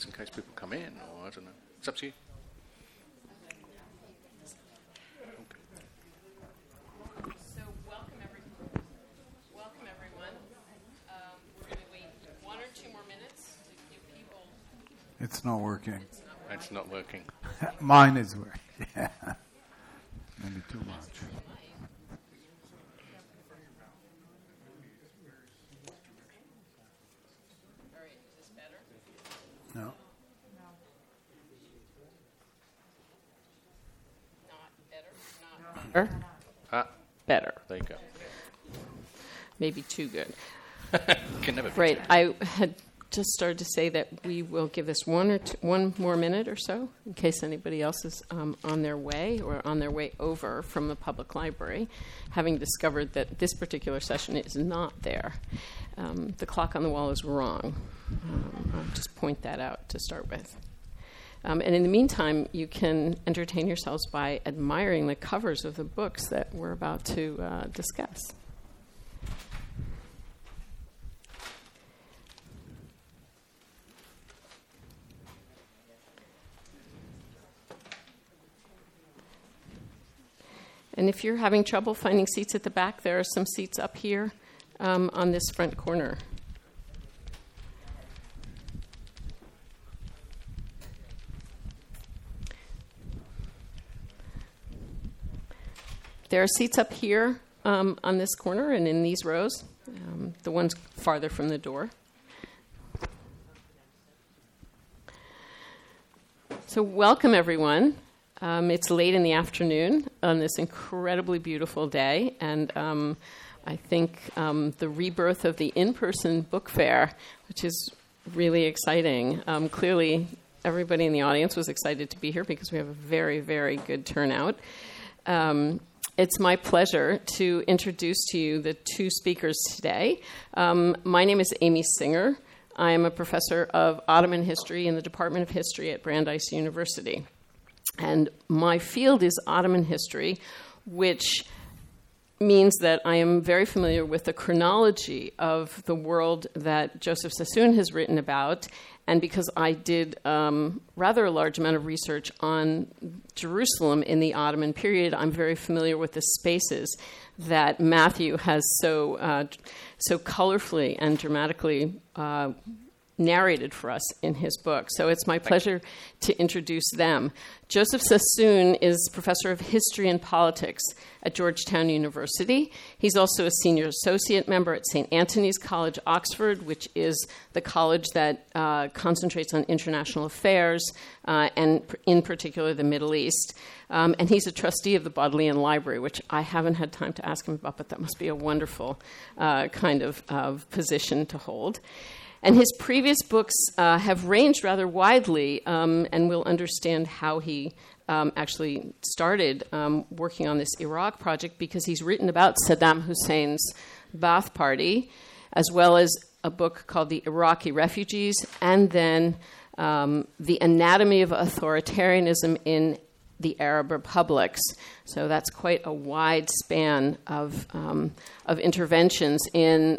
in case people come in, or I don't know. It's up to you. So welcome everyone. We're going to wait 1 or 2 more minutes to give people... It's not working. It's not working. Mine is working. Yeah. Maybe too much. All right, is this better? No. Not better? Better. There you go. Maybe too good. Can never be Right. too. I had just started to say that we will give this 1 more minute or so in case anybody else is on their way or on their way over from the public library, having discovered that this particular session is not there. The clock on the wall is wrong. I'll just point that out to start with. And in the meantime, you can entertain yourselves by admiring the covers of the books that we're about to discuss. And if you're having trouble finding seats at the back, there are some seats up here on this front corner. There are seats up here on this corner and in these rows, the ones farther from the door. So welcome, everyone. It's late in the afternoon on this incredibly beautiful day, and I think the rebirth of the in-person book fair, which is really exciting. Clearly, everybody in the audience was excited to be here because we have a very, very good turnout. It's my pleasure to introduce to you the 2 speakers today. My name is Amy Singer. I am a professor of Ottoman history in the Department of History at Brandeis University. And my field is Ottoman history, which means that I am very familiar with the chronology of the world that Joseph Sassoon has written about. And because I did rather a large amount of research on Jerusalem in the Ottoman period, I'm very familiar with the spaces that Matthew has so colorfully and dramatically narrated for us in his book. So it's my pleasure to introduce them. Joseph Sassoon is professor of history and politics at Georgetown University. He's also a senior associate member at St. Antony's College, Oxford, which is the college that concentrates on international affairs and in particular the Middle East. And he's a trustee of the Bodleian Library, which I haven't had time to ask him about, but that must be a wonderful kind of position to hold. And his previous books have ranged rather widely, and we'll understand how he actually started working on this Iraq project, because he's written about Saddam Hussein's Ba'ath Party, as well as a book called The Iraqi Refugees, and then The Anatomy of Authoritarianism in the Arab Republics. So that's quite a wide span of interventions in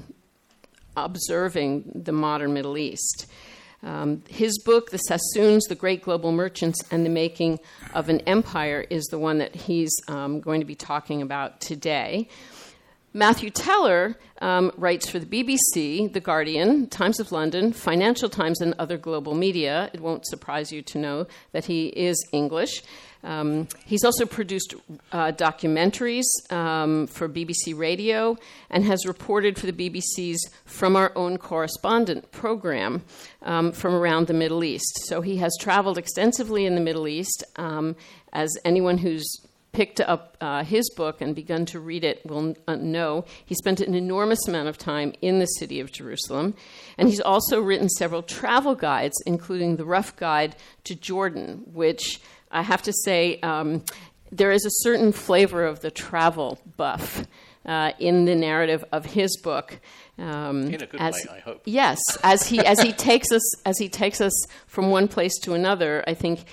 observing the modern Middle East. His book, The Sassoons, The Great Global Merchants and the Making of an Empire, is the one that he's going to be talking about today. Matthew Teller writes for the BBC, The Guardian, Times of London, Financial Times, and other global media. It won't surprise you to know that he is English. He's also produced documentaries for BBC Radio and has reported for the BBC's From Our Own Correspondent program from around the Middle East. So he has traveled extensively in the Middle East. As anyone who's picked up his book and begun to read it will know, he spent an enormous amount of time in the city of Jerusalem. And he's also written several travel guides, including the Rough Guide to Jordan, which I have to say there is a certain flavor of the travel buff in the narrative of his book. In a good way, I hope. Yes, as he takes us from one place to another, I think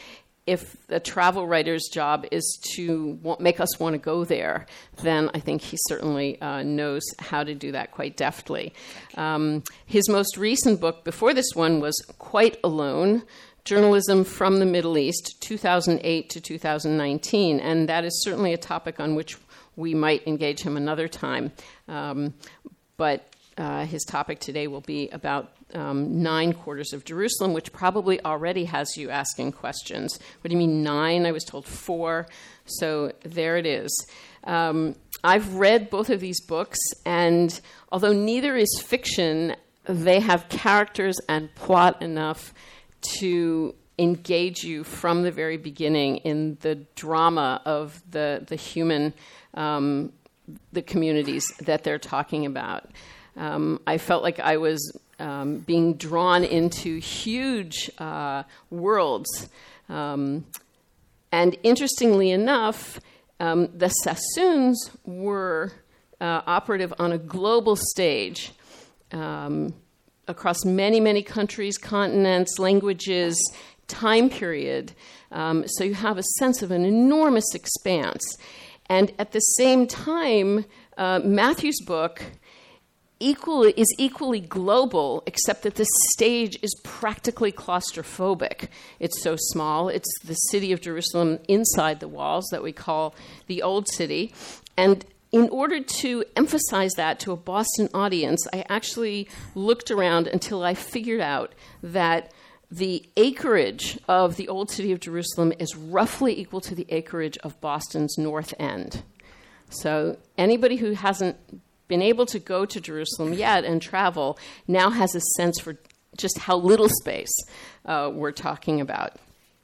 if a travel writer's job is to make us want to go there, then I think he certainly knows how to do that quite deftly. His most recent book before this one was Quite Alone, Journalism from the Middle East, 2008 to 2019, and that is certainly a topic on which we might engage him another time. But his topic today will be about 9 quarters of Jerusalem, which probably already has you asking questions. What do you mean 9? I was told 4. So there it is. I've read both of these books, and although neither is fiction, they have characters and plot enough to engage you from the very beginning in the drama of the human, the communities that they're talking about. I felt like I was being drawn into huge worlds. And interestingly enough, the Sassoons were operative on a global stage across many, many countries, continents, languages, time period. So you have a sense of an enormous expanse. And at the same time, Matthew's book is equally global, except that the stage is practically claustrophobic. It's so small. It's the city of Jerusalem inside the walls that we call the Old City. And in order to emphasize that to a Boston audience, I actually looked around until I figured out that the acreage of the Old City of Jerusalem is roughly equal to the acreage of Boston's North End. So anybody who hasn't been able to go to Jerusalem yet and travel now has a sense for just how little space we're talking about.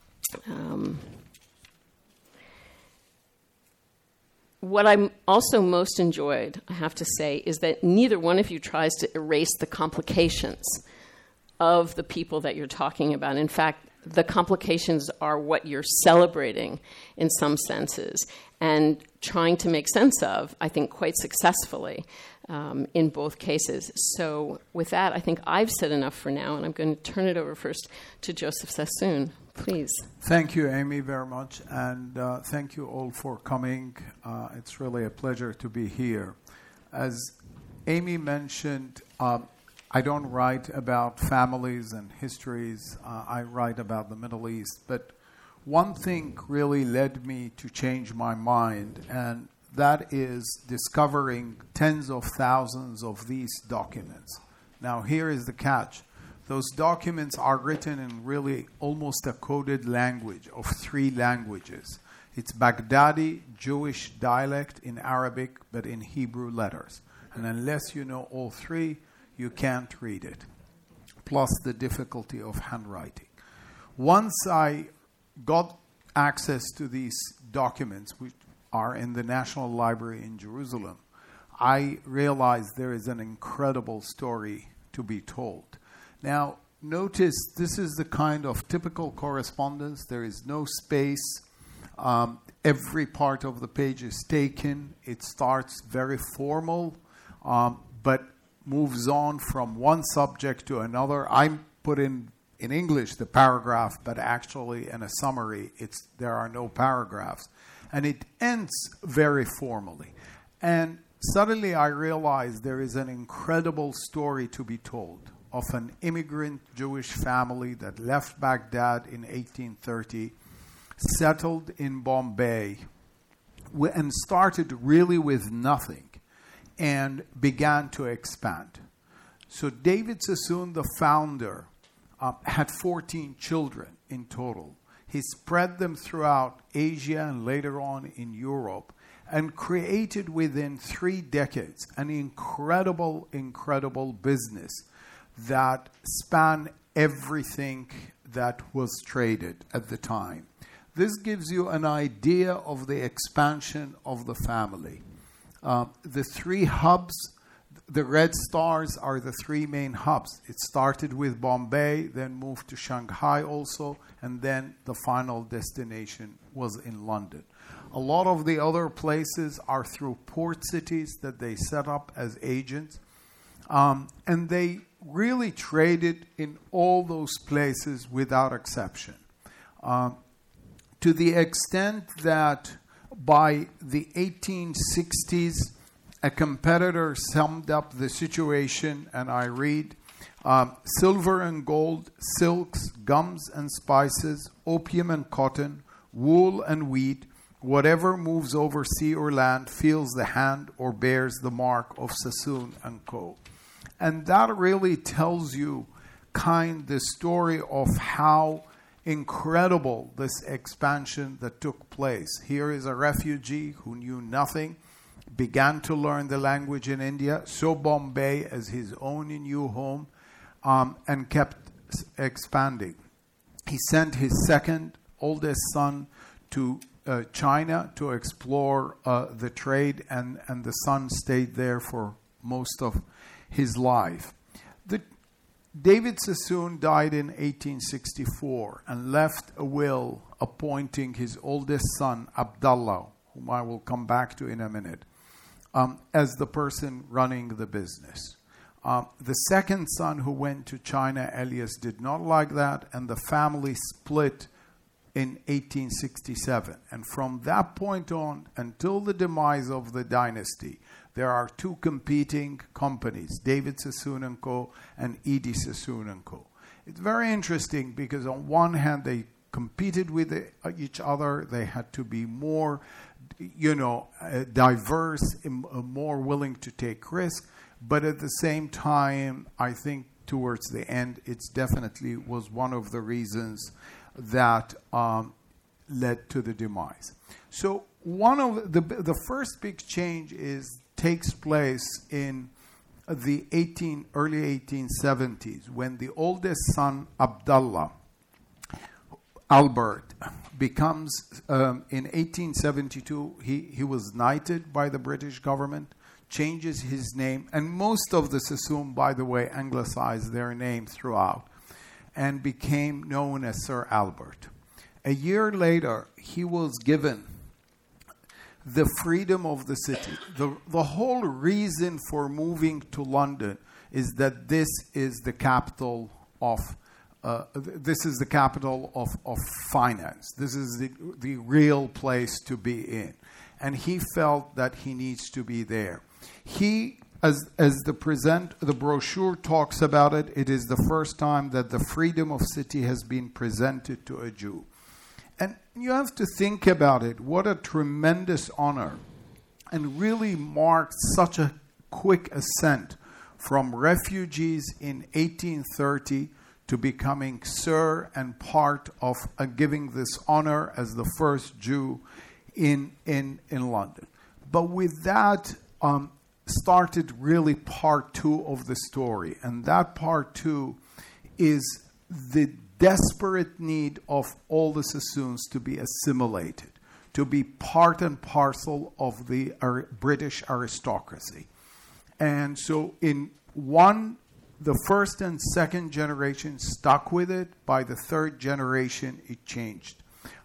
What I also most enjoyed, I have to say, is that neither one of you tries to erase the complications of the people that you're talking about. In fact, the complications are what you're celebrating in some senses and trying to make sense of, I think, quite successfully in both cases. So with that, I think I've said enough for now, and I'm going to turn it over first to Joseph Sassoon. Please. Thank you, Amy, very much, and thank you all for coming. It's really a pleasure to be here. As Amy mentioned, I don't write about families and histories. I write about the Middle East. But one thing really led me to change my mind, and that is discovering tens of thousands of these documents. Now, here is the catch. Those documents are written in really almost a coded language of 3 languages. It's Baghdadi Jewish dialect in Arabic, but in Hebrew letters. And unless you know all 3, you can't read it, plus the difficulty of handwriting. Once I got access to these documents, which are in the National Library in Jerusalem, I realized there is an incredible story to be told. Now, notice this is the kind of typical correspondence. There is no space. Every part of the page is taken. It starts very formal, but moves on from one subject to another. I put in English the paragraph, but actually in a summary, there are no paragraphs. And it ends very formally. And suddenly I realized there is an incredible story to be told of an immigrant Jewish family that left Baghdad in 1830, settled in Bombay, and started really with nothing and began to expand. So David Sassoon, the founder, had 14 children in total. He spread them throughout Asia and later on in Europe and created within 3 decades an incredible, incredible business that spanned everything that was traded at the time. This gives you an idea of the expansion of the family. The 3 hubs, the red stars are the 3 main hubs. It started with Bombay, then moved to Shanghai also, and then the final destination was in London. A lot of the other places are through port cities that they set up as agents. And they really traded in all those places without exception. to the extent that by the 1860s, a competitor summed up the situation, and I read, silver and gold, silks, gums and spices, opium and cotton, wool and wheat, whatever moves over sea or land feels the hand or bears the mark of Sassoon and Co. And that really tells you the story of how incredible this expansion that took place. Here is a refugee who knew nothing, began to learn the language in India, saw Bombay as his own new home, and kept expanding. He sent his second oldest son to China to explore the trade, and the son stayed there for most of his life. David Sassoon died in 1864 and left a will appointing his oldest son, Abdallah, whom I will come back to in a minute, as the person running the business. The second son who went to China, Elias, did not like that, and the family split in 1867. And from that point on, until the demise of the dynasty, there are two competing companies, David Sassoon & Co. and Edie Sassoon & Co. It's very interesting because on one hand, they competed with each other. They had to be more, diverse, more willing to take risks. But at the same time, I think towards the end, it definitely was one of the reasons that led to the demise. So one of the first big change takes place in the early 1870s when the oldest son, Abdallah, Albert, becomes, in 1872, he was knighted by the British government, changes his name, and most of the Sassoon, by the way, anglicized their name throughout, and became known as Sir Albert. A year later, he was given the freedom of the city. The whole reason for moving to London is that this is the capital of finance. This is the real place to be in, and he felt that he needs to be there. He, as the brochure talks about it, it is the first time that the freedom of city has been presented to a Jew. And you have to think about it. What a tremendous honor. And really marked such a quick ascent from refugees in 1830 to becoming Sir and part of giving this honor as the first Jew in London. But with that started really part two of the story. And that part two is the desperate need of all the Sassoons to be assimilated, to be part and parcel of the British aristocracy. And so the first and second generation stuck with it. By the third generation, it changed.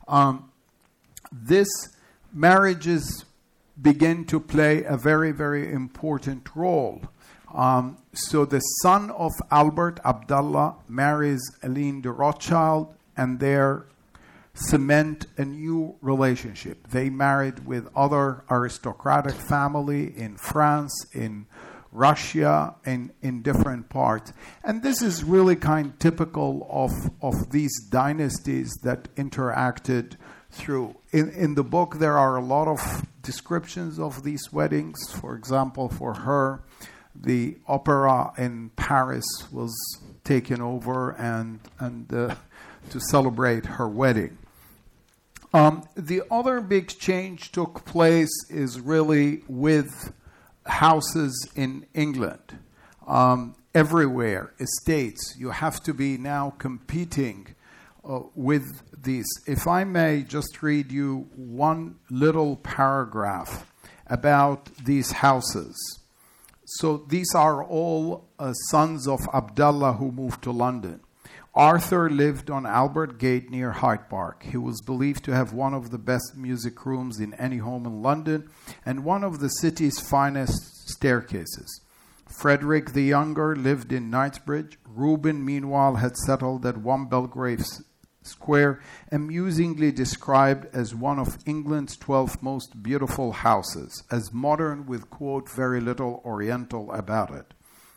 This marriages begin to play a very, very important role. So the son of Albert, Abdallah, marries Aline de Rothschild, and they cement a new relationship. They married with other aristocratic family in France, in Russia, in different parts. And this is really typical of these dynasties that interacted through. In the book, there are a lot of descriptions of these weddings. For example, for her, the opera in Paris was taken over and to celebrate her wedding. The other big change took place is really with houses in England. Everywhere, estates, you have to be now competing with these. If I may just read you one little paragraph about these houses. So these are all sons of Abdallah who moved to London. Arthur lived on Albert Gate near Hyde Park. He was believed to have one of the best music rooms in any home in London and one of the city's finest staircases. Frederick the Younger lived in Knightsbridge. Reuben, meanwhile, had settled at 1 Belgrave Square, amusingly described as one of England's 12 most beautiful houses, as modern with, quote, very little Oriental about it.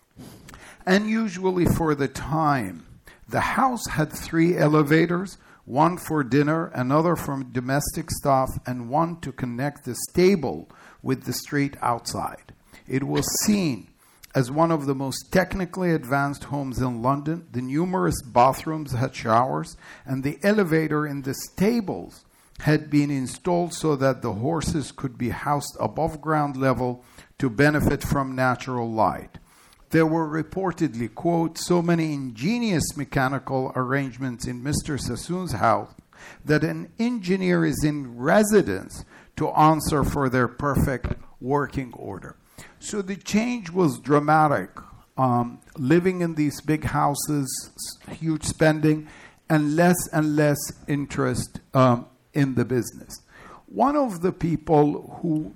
Unusually for the time, the house had 3 elevators, one for dinner, another for domestic staff, and one to connect the stable with the street outside. It was seen as one of the most technically advanced homes in London. The numerous bathrooms had showers, and the elevator in the stables had been installed so that the horses could be housed above ground level to benefit from natural light. There were reportedly, quote, so many ingenious mechanical arrangements in Mr. Sassoon's house that an engineer is in residence to answer for their perfect working order. So the change was dramatic. Living in these big houses, huge spending, and less interest in the business. One of the people who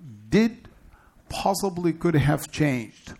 possibly could have changed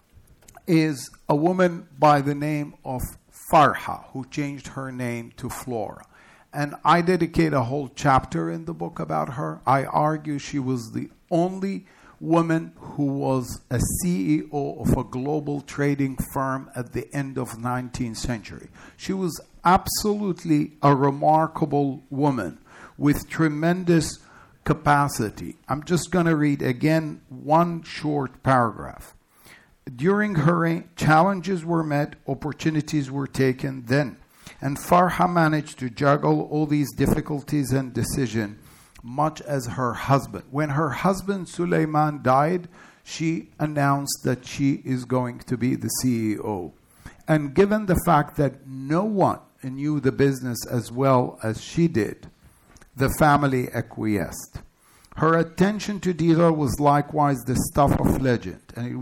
is a woman by the name of Farha, who changed her name to Flora. And I dedicate a whole chapter in the book about her. I argue she was the only woman who was a CEO of a global trading firm at the end of 19th century. She was absolutely a remarkable woman with tremendous capacity. I'm just going to read again one short paragraph. During her reign, challenges were met, opportunities were taken then, and Farha managed to juggle all these difficulties and decisions, much as her husband. When her husband Suleiman died, she announced that she is going to be the CEO. And given the fact that no one knew the business as well as she did, the family acquiesced. Her attention to detail was likewise the stuff of legend, and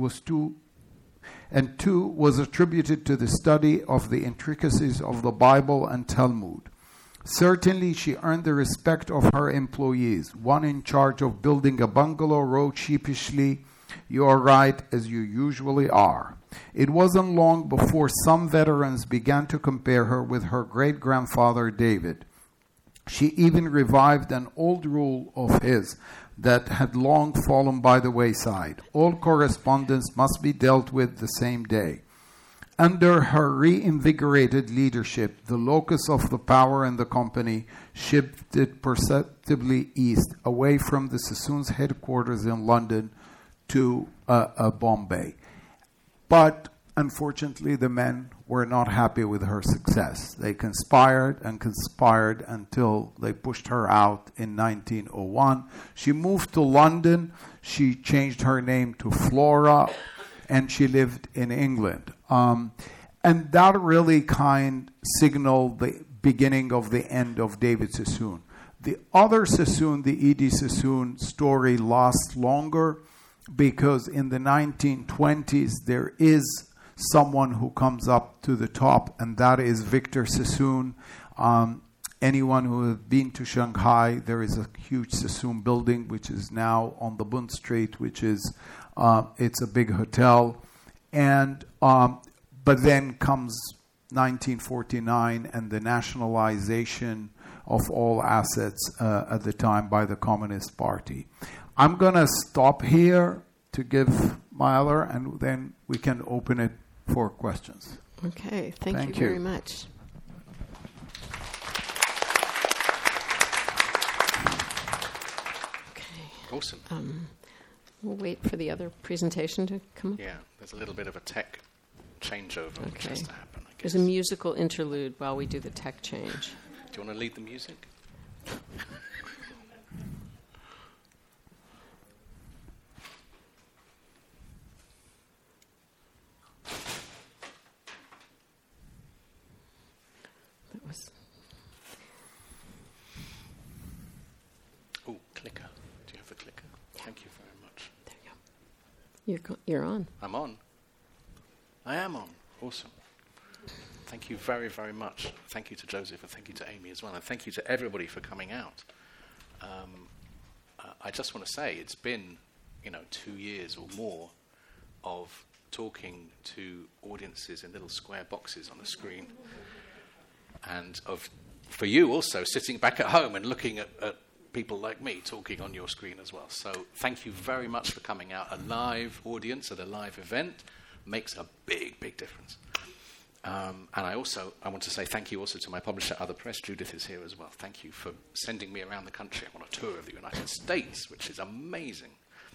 was attributed to the study of the intricacies of the Bible and Talmud. Certainly, she earned the respect of her employees. One in charge of building a bungalow wrote sheepishly, "You are right, as you usually are." It wasn't long before some veterans began to compare her with her great-grandfather David. She even revived an old rule of his that had long fallen by the wayside. All correspondence must be dealt with the same day. Under her reinvigorated leadership, the locus of the power in the company shifted perceptibly east, away from the Sassoon's headquarters in London to Bombay. But unfortunately, the men were not happy with her success. They conspired until they pushed her out in 1901. She moved to London. She changed her name to Flora, and she lived in England. And that really signaled the beginning of the end of David Sassoon. The other Sassoon, the Edie Sassoon story, lasts longer because in the 1920s there is someone who comes up to the top, and that is Victor Sassoon. Anyone who has been to Shanghai, there is a huge Sassoon building which is now on the Bund Street, which is it's a big hotel. And but then comes 1949 and the nationalization of all assets at the time by the Communist Party. I'm going to stop here to give my other, and then we can open it for questions. Okay, thank you very much. Okay. Awesome. We'll wait for the other presentation to come up. Yeah, there's a little bit of a tech changeover which has to happen, I guess. There's a musical interlude while we do the tech change. Do you want to lead the music? Oh, clicker. Do you have a clicker? Yeah. Thank you very much. There you go. You're on. I'm on. I am on. Awesome. Thank you very, very much. Thank you to Joseph, and thank you to Amy as well, and thank you to everybody for coming out. I just want to say it's been, 2 years or more of talking to audiences in little square boxes on the screen, and of for you also sitting back at home and looking at people like me talking on your screen as well. So thank you very much for coming out. A live audience at a live event makes a big, big difference. And I want to say thank you also to my publisher, Other Press. Judith is here as well. Thank you for sending me around the country. I'm on a tour of the United States, which is amazing.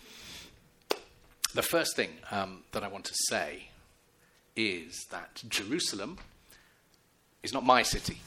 The first thing that I want to say is that Jerusalem is not my city,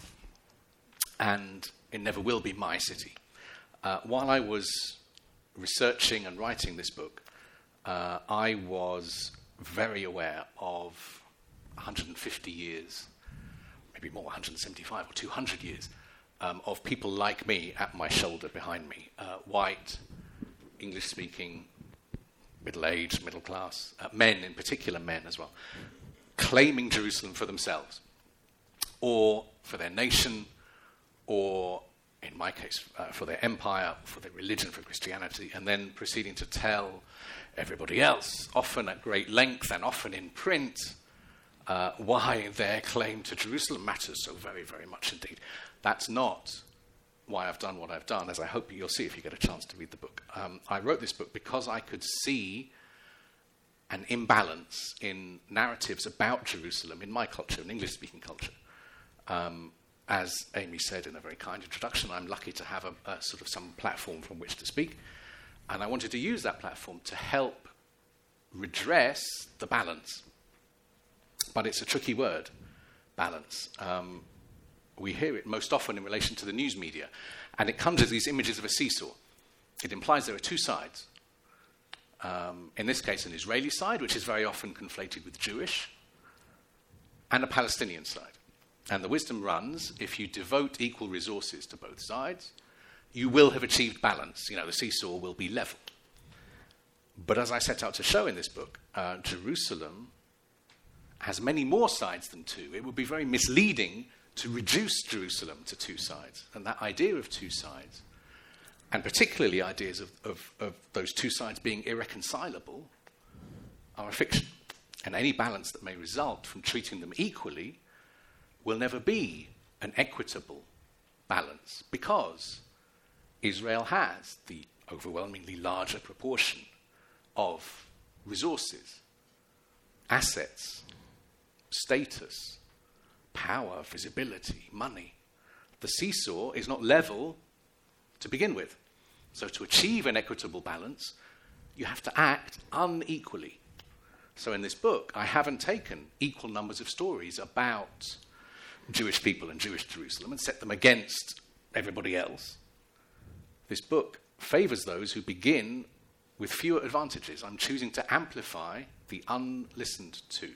and it never will be my city. While I was researching and writing this book, I was very aware of 150 years, maybe more, 175 or 200 years, of people like me at my shoulder behind me, white, English-speaking, middle-aged, middle-class, men in particular, men as well, claiming Jerusalem for themselves, or for their nation, or in my case, for their empire, for their religion, for Christianity, and then proceeding to tell everybody else, often at great length and often in print, why their claim to Jerusalem matters so very, very much indeed. That's not why I've done what I've done, as I hope you'll see if you get a chance to read the book. I wrote this book because I could see an imbalance in narratives about Jerusalem in my culture, in English-speaking culture. As Amy said in a very kind introduction, I'm lucky to have a sort of some platform from which to speak. And I wanted to use that platform to help redress the balance. But it's a tricky word, balance. We hear it most often in relation to the news media. And it comes as these images of a seesaw. It implies there are two sides. In this case, an Israeli side, which is very often conflated with Jewish, and a Palestinian side. And the wisdom runs, if you devote equal resources to both sides, you will have achieved balance. The seesaw will be level. But as I set out to show in this book, Jerusalem has many more sides than two. It would be very misleading to reduce Jerusalem to two sides. And that idea of two sides, and particularly ideas of those two sides being irreconcilable, are a fiction. And any balance that may result from treating them equally will never be an equitable balance, because Israel has the overwhelmingly larger proportion of resources, assets, status, power, visibility, money. The seesaw is not level to begin with. So to achieve an equitable balance, you have to act unequally. So in this book, I haven't taken equal numbers of stories about Jewish people and Jewish Jerusalem and set them against everybody else. This book favors those who begin with fewer advantages. I'm choosing to amplify the unlistened to.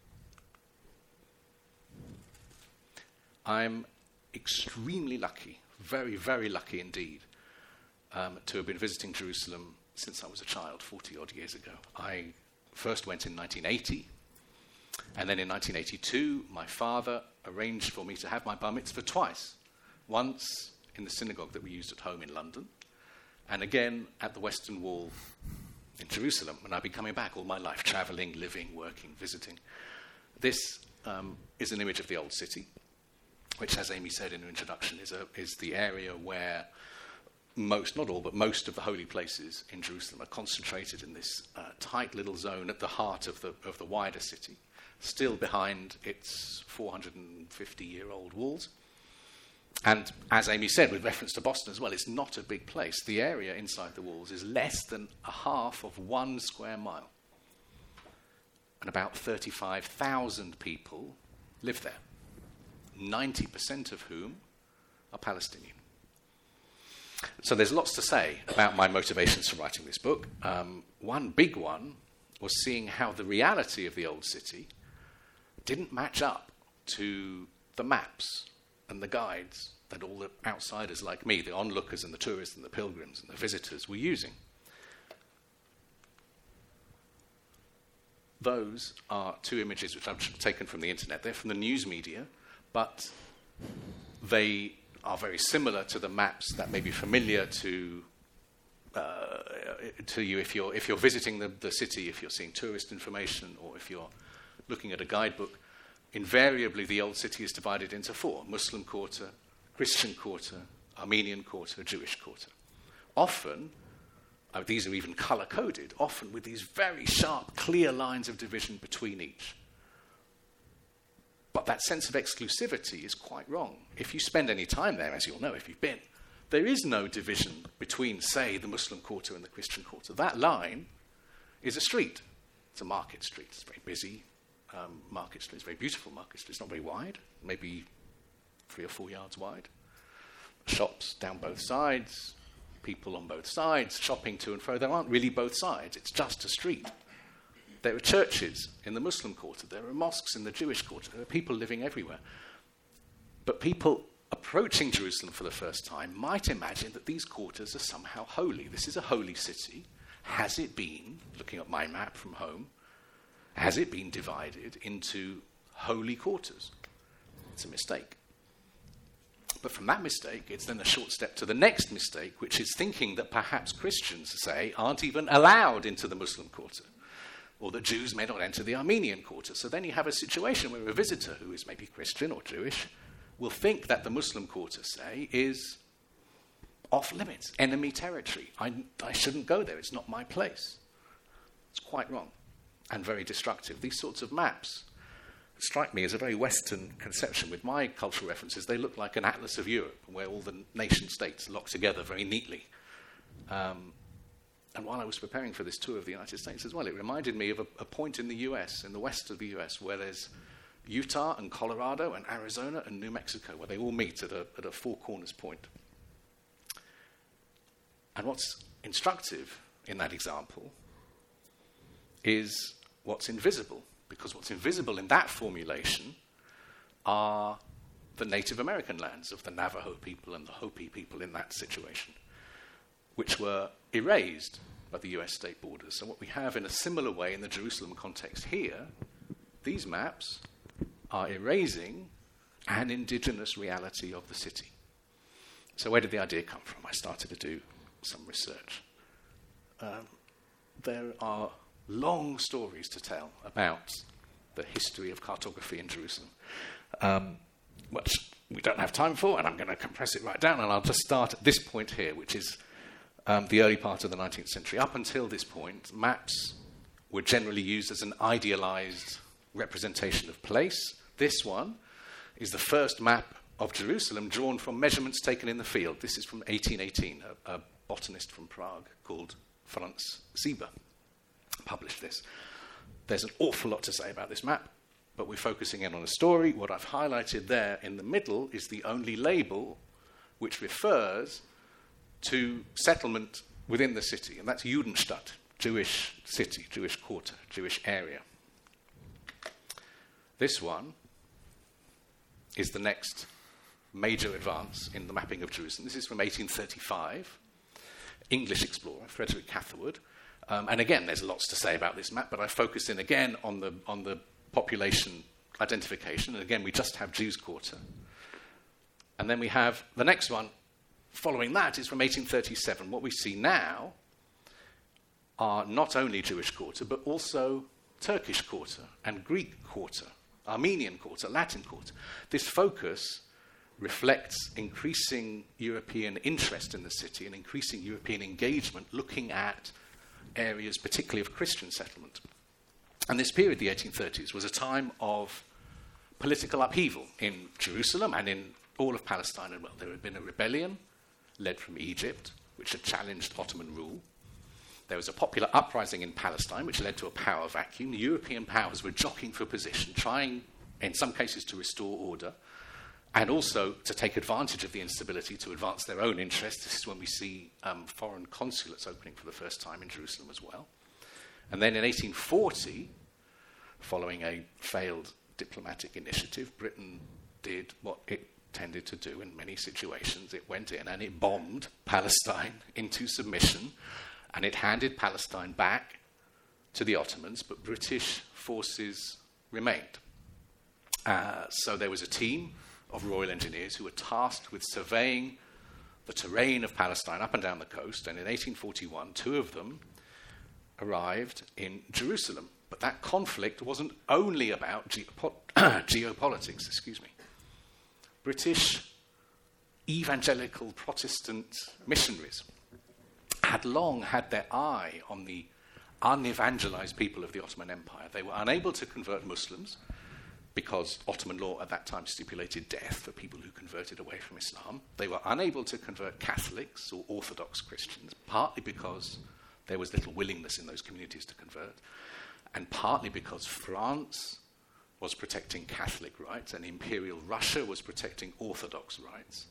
I'm extremely lucky, very, very lucky indeed, to have been visiting Jerusalem since I was a child, 40-odd years ago. I first went in 1980, and then in 1982, my father arranged for me to have my bar mitzvah twice. Once in the synagogue that we used at home in London, and again at the Western Wall in Jerusalem. And I've been coming back all my life, traveling, living, working, visiting. This is an image of the old city, which, as Amy said in her introduction, is the area where most, not all, but most of the holy places in Jerusalem are concentrated in this tight little zone at the heart of the wider city, still behind its 450-year-old walls. And as Amy said, with reference to Boston as well, it's not a big place. The area inside the walls is less than a half of 1 square mile. And about 35,000 people live there, 90% of whom are Palestinian. So there's lots to say about my motivations for writing this book. One big one was seeing how the reality of the old city didn't match up to the maps and the guides that all the outsiders like me, the onlookers and the tourists and the pilgrims and the visitors, were using. Those are two images which I've taken from the internet. They're from the news media, but they are very similar to the maps that may be familiar to you if you're visiting the city, if you're seeing tourist information, or if you're looking at a guidebook. Invariably, the old city is divided into 4: Muslim Quarter, Christian quarter, Armenian quarter, Jewish quarter. Often, these are even color-coded, often with these very sharp, clear lines of division between each. But that sense of exclusivity is quite wrong. If you spend any time there, as you'll know if you've been, there is no division between, say, the Muslim quarter and the Christian quarter. That line is a street. It's a market street. It's a very busy market street. It's a very beautiful market street. It's not very wide, maybe 3 or 4 yards wide. Shops down both sides, people on both sides, shopping to and fro. There aren't really both sides. It's just a street. There are churches in the Muslim quarter. There are mosques in the Jewish quarter. There are people living everywhere. But people approaching Jerusalem for the first time might imagine that these quarters are somehow holy. This is a holy city. Has it been, looking at my map from home, has it been divided into holy quarters? It's a mistake. But from that mistake, it's then a short step to the next mistake, which is thinking that perhaps Christians, say, aren't even allowed into the Muslim quarter, or that Jews may not enter the Armenian quarter. So then you have a situation where a visitor who is maybe Christian or Jewish will think that the Muslim quarter, say, is off limits, enemy territory. I shouldn't go there. It's not my place. It's quite wrong and very destructive. These sorts of maps strike me as a very Western conception. With my cultural references, they look like an atlas of Europe, where all the nation states lock together very neatly. And while I was preparing for this tour of the United States as well, it reminded me of a point in the US, in the west of the US, where there's Utah and Colorado and Arizona and New Mexico, where they all meet at a four corners point. And what's instructive in that example is what's invisible, because what's invisible in that formulation are the Native American lands of the Navajo people and the Hopi people in that situation, which were erased by the US state borders. So what we have in a similar way in the Jerusalem context here, these maps are erasing an indigenous reality of the city. So where did the idea come from? I started to do some research. There are long stories to tell about the history of cartography in Jerusalem, which we don't have time for, and I'm going to compress it right down, and I'll just start at this point here, which is the early part of the 19th century. Up until this point, maps were generally used as an idealized representation of place. This one is the first map of Jerusalem drawn from measurements taken in the field. This is from 1818. A botanist from Prague called Franz Sieber published this. There's an awful lot to say about this map, but we're focusing in on a story. What I've highlighted there in the middle is the only label which refers to settlement within the city, and that's Judenstadt, Jewish city, Jewish quarter, Jewish area. This one is the next major advance in the mapping of Jerusalem. This is from 1835. English explorer Frederick Catherwood. And again, there's lots to say about this map, but I focus in again on the population identification. And again, we just have Jews quarter. And then we have the next one following that is from 1837. What we see now are not only Jewish quarter, but also Turkish quarter and Greek quarter, Armenian quarter, Latin quarter. This focus reflects increasing European interest in the city and increasing European engagement looking at areas particularly of Christian settlement. And this period, the 1830s, was a time of political upheaval in Jerusalem and in all of Palestine. And well, there had been a rebellion led from Egypt, which had challenged Ottoman rule. There was a popular uprising in Palestine, which led to a power vacuum. The European powers were jockeying for position, trying, in some cases, to restore order, and also to take advantage of the instability to advance their own interests. This is when we see foreign consulates opening for the first time in Jerusalem as well. And then in 1840, following a failed diplomatic initiative, Britain did what it tended to do in many situations. It went in and it bombed Palestine into submission, and it handed Palestine back to the Ottomans, but British forces remained. So there was a team of Royal Engineers who were tasked with surveying the terrain of Palestine up and down the coast, and in 1841, 2 of them arrived in Jerusalem. But that conflict wasn't only about geopolitics, British evangelical Protestant missionaries had long had their eye on the unevangelized people of the Ottoman Empire. They were unable to convert Muslims because Ottoman law at that time stipulated death for people who converted away from Islam. They were unable to convert Catholics or Orthodox Christians, partly because there was little willingness in those communities to convert, and partly because France was protecting Catholic rights and Imperial Russia was protecting Orthodox rights.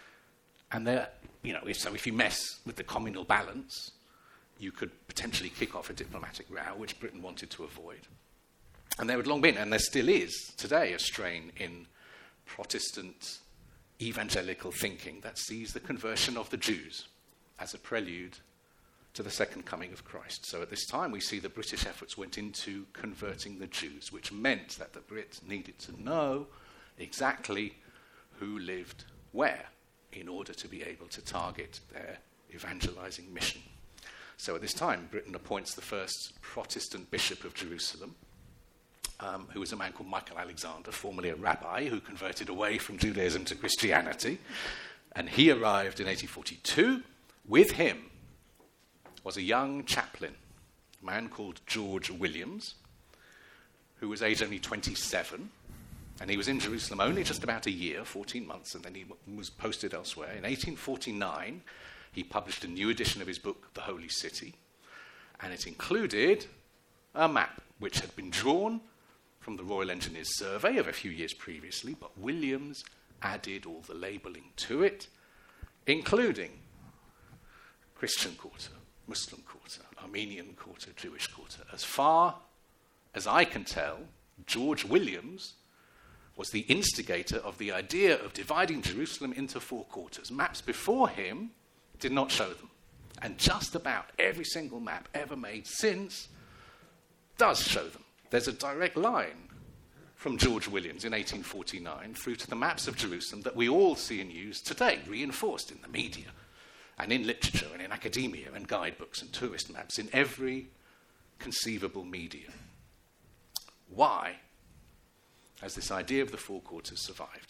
And if you mess with the communal balance, you could potentially kick off a diplomatic row, which Britain wanted to avoid. And there had long been, and there still is today, a strain in Protestant evangelical thinking that sees the conversion of the Jews as a prelude to the second coming of Christ. So at this time, we see the British efforts went into converting the Jews, which meant that the Brits needed to know exactly who lived where in order to be able to target their evangelizing mission. So at this time, Britain appoints the first Protestant Bishop of Jerusalem, who was a man called Michael Alexander, formerly a rabbi who converted away from Judaism to Christianity. And he arrived in 1842. With him was a young chaplain, a man called George Williams, who was aged only 27. And he was in Jerusalem only just about a year, 14 months, and then he was posted elsewhere. In 1849, he published a new edition of his book, The Holy City, and it included a map which had been drawn from the Royal Engineers survey of a few years previously, but Williams added all the labelling to it, including Christian quarter, Muslim quarter, Armenian quarter, Jewish quarter. As far as I can tell, George Williams was the instigator of the idea of dividing Jerusalem into 4 quarters. Maps before him did not show them. And just about every single map ever made since does show them. There's a direct line from George Williams in 1849 through to the maps of Jerusalem that we all see and use today, reinforced in the media and in literature and in academia and guidebooks and tourist maps in every conceivable medium. Why has this idea of the 4 quarters survived?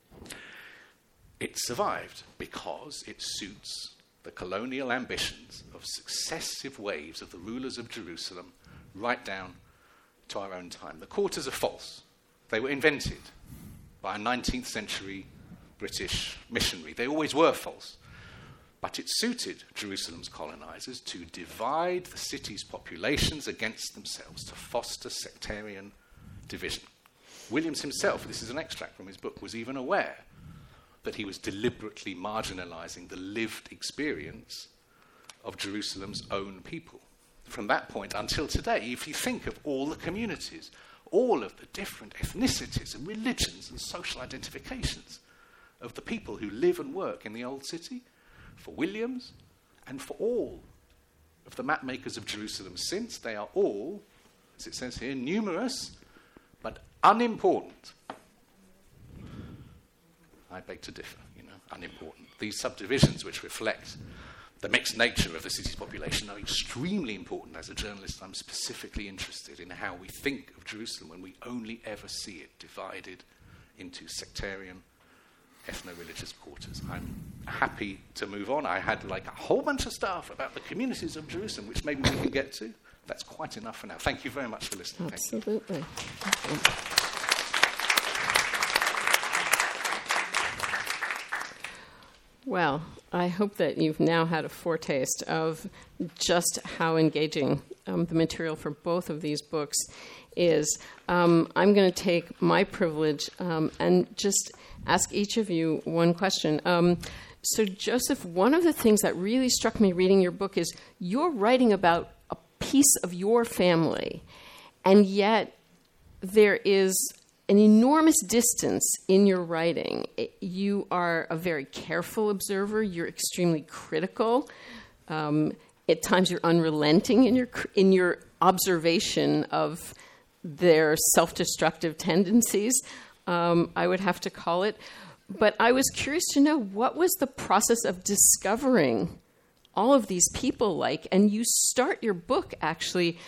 It survived because it suits the colonial ambitions of successive waves of the rulers of Jerusalem right down to our own time. The quarters are false. They were invented by a 19th century British missionary. They always were false. But it suited Jerusalem's colonizers to divide the city's populations against themselves, to foster sectarian division. Williams himself, this is an extract from his book, was even aware that he was deliberately marginalizing the lived experience of Jerusalem's own people. From that point until today, if you think of all the communities, all of the different ethnicities and religions and social identifications of the people who live and work in the old city, for Williams and for all of the map makers of Jerusalem since, they are all, as it says here, numerous but unimportant. I beg to differ, unimportant. These subdivisions which reflect the mixed nature of the city's population are extremely important. As a journalist, I'm specifically interested in how we think of Jerusalem when we only ever see it divided into sectarian, ethno-religious quarters. I'm happy to move on. I had a whole bunch of stuff about the communities of Jerusalem, which maybe we can get to. That's quite enough for now. Thank you very much for listening. Absolutely. Well, I hope that you've now had a foretaste of just how engaging the material for both of these books is. I'm going to take my privilege and just ask each of you one question. So, Joseph, one of the things that really struck me reading your book is you're writing about a piece of your family, and yet there is an enormous distance in your writing. You are a very careful observer. You're extremely critical. At times, you're unrelenting in your observation of their self-destructive tendencies, I would have to call it. But I was curious to know, what was the process of discovering all of these people like? And you start your book, actually,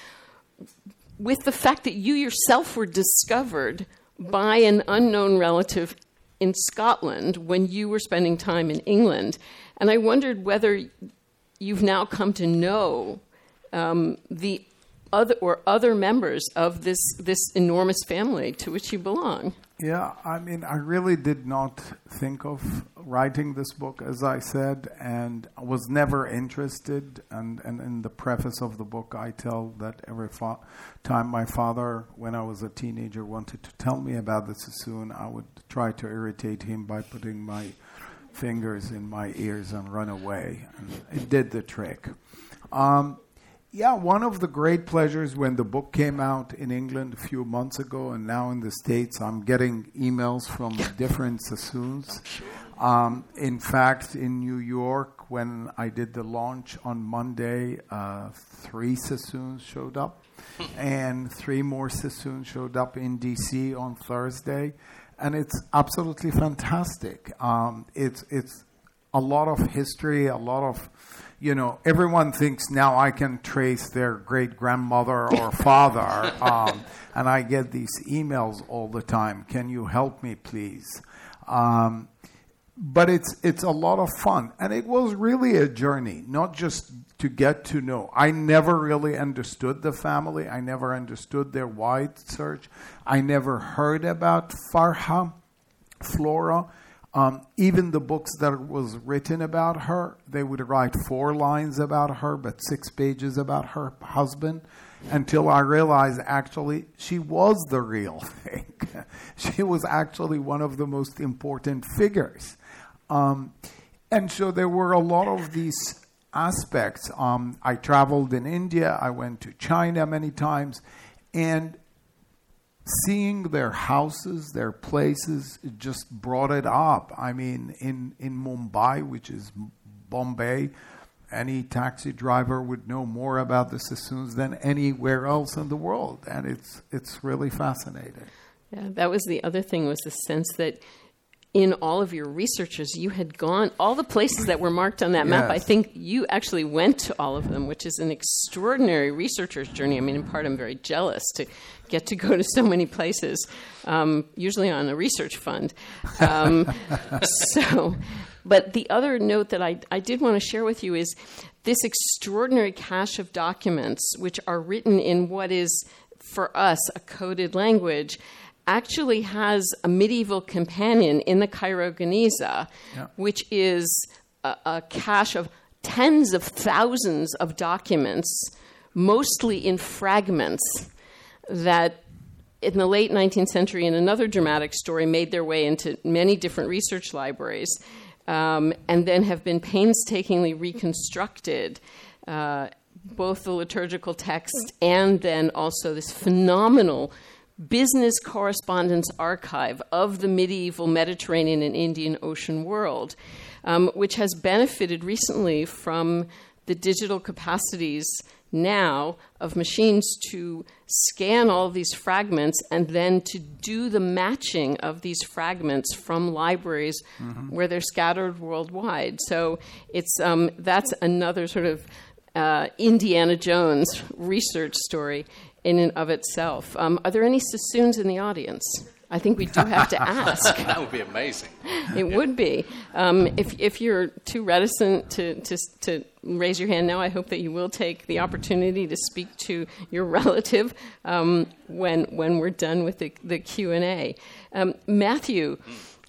with the fact that you yourself were discovered by an unknown relative in Scotland when you were spending time in England. And I wondered whether you've now come to know the other members of this enormous family to which you belong. Yeah, I mean, I really did not think of writing this book, as I said, and I was never interested. And in the preface of the book, I tell that every time my father, when I was a teenager, wanted to tell me about the Sassoon, I would try to irritate him by putting my fingers in my ears and run away. And it did the trick. Yeah, one of the great pleasures when the book came out in England a few months ago, and now in the States, I'm getting emails from different Sassoons. In fact, in New York, when I did the launch on Monday, 3 Sassoons showed up, and 3 more Sassoons showed up in D.C. on Thursday, and it's absolutely fantastic. It's a lot of history, a lot of... everyone thinks now I can trace their great-grandmother or father, and I get these emails all the time. Can you help me, please? But it's a lot of fun. And it was really a journey, not just to get to know. I never really understood the family. I never understood their wide search. I never heard about Farha, Flora. Even the books that was written about her, they would write 4 lines about her, but 6 pages about her husband, until I realized actually she was the real thing. She was actually one of the most important figures. And so there were a lot of these aspects. I traveled in India, I went to China many times, and seeing their houses, their places, it just brought it up. I mean, in Mumbai, which is Bombay, any taxi driver would know more about the Sassoons than anywhere else in the world, and it's really fascinating. Yeah, that was the other thing, was the sense that in all of your researches, you had gone, all the places that were marked on that map, I think you actually went to all of them, which is an extraordinary researcher's journey. I mean, in part, I'm very jealous to get to go to so many places, usually on a research fund. But the other note that I did want to share with you is this extraordinary cache of documents, which are written in what is, for us, a coded language, actually has a medieval companion in the Cairo Geniza, which is a cache of tens of thousands of documents, mostly in fragments, that in the late 19th century, in another dramatic story, made their way into many different research libraries, and then have been painstakingly reconstructed, both the liturgical text and then also this phenomenal business correspondence archive of the medieval Mediterranean and Indian Ocean world, which has benefited recently from the digital capacities now of machines to scan all of these fragments and then to do the matching of these fragments from libraries where they're scattered worldwide. So it's that's another sort of Indiana Jones research story in and of itself. Are there any Sassoons in the audience? I think we do have to ask. That would be amazing. It would be. If you're too reticent to raise your hand now, I hope that you will take the opportunity to speak to your relative when we're done with the Q&A. Matthew,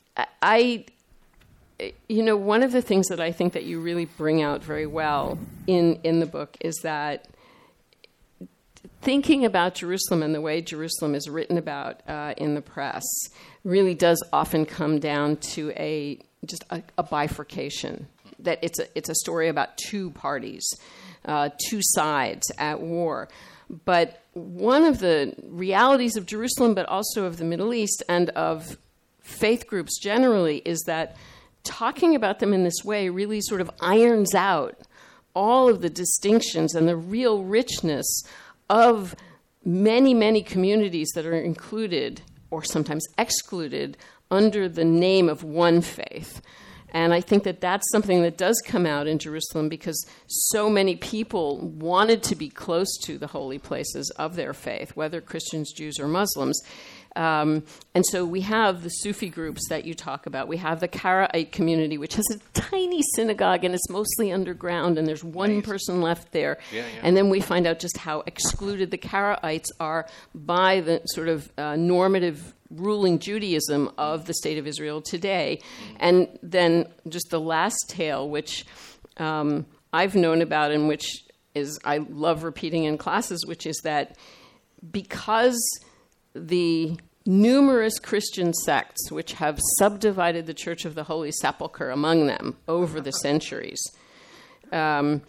one of the things that I think that you really bring out very well in the book is that thinking about Jerusalem and the way Jerusalem is written about in the press really does often come down to a bifurcation. That it's a story about 2 parties, 2 sides at war. But one of the realities of Jerusalem, but also of the Middle East and of faith groups generally, is that talking about them in this way really sort of irons out all of the distinctions and the real richness of many, many communities that are included or sometimes excluded under the name of one faith. And I think that that's something that does come out in Jerusalem because so many people wanted to be close to the holy places of their faith, whether Christians, Jews, or Muslims. And so we have the Sufi groups that you talk about. We have the Karaite community, which has a tiny synagogue, and it's mostly underground, and there's one person left there. Yeah. And then we find out just how excluded the Karaites are by the sort of normative ruling Judaism of the State of Israel today. And then just the last tale, which I've known about and which is I love repeating in classes, which is that because the numerous Christian sects which have subdivided the Church of the Holy Sepulchre among them over the centuries cannot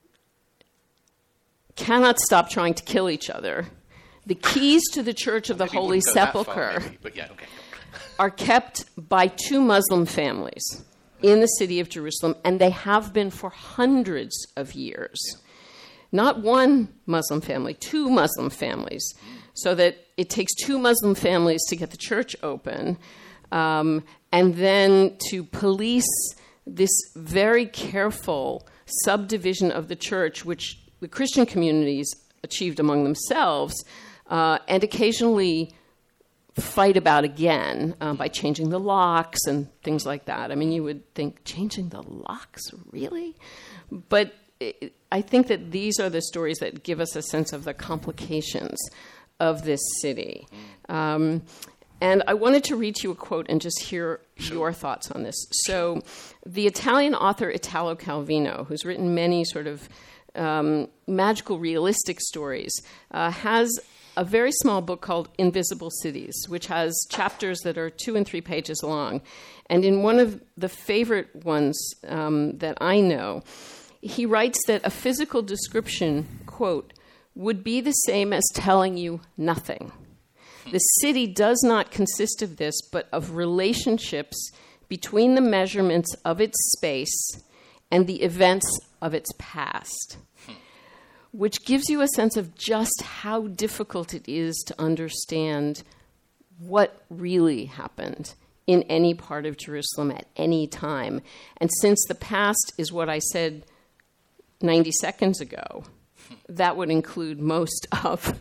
stop trying to kill each other. The keys to the Church of the Holy Sepulchre are kept by 2 Muslim families in the city of Jerusalem, and they have been for hundreds of years. Not one Muslim family, 2 Muslim families, so that it takes 2 Muslim families to get the church open, and then to police this very careful subdivision of the church, which the Christian communities achieved among themselves, and occasionally fight about again by changing the locks and things like that. I mean, you would think, changing the locks? Really? But I think that these are the stories that give us a sense of the complications of this city. And I wanted to read you a quote and just hear your thoughts on this. So the Italian author Italo Calvino, who's written many sort of magical realistic stories, has a very small book called Invisible Cities, which has chapters that are 2 and 3 pages long. And in one of the favorite ones that I know, he writes that a physical description, quote, would be the same as telling you nothing. The city does not consist of this, but of relationships between the measurements of its space and the events of its past, which gives you a sense of just how difficult it is to understand what really happened in any part of Jerusalem at any time. And since the past is what I said 90 seconds ago, that would include most of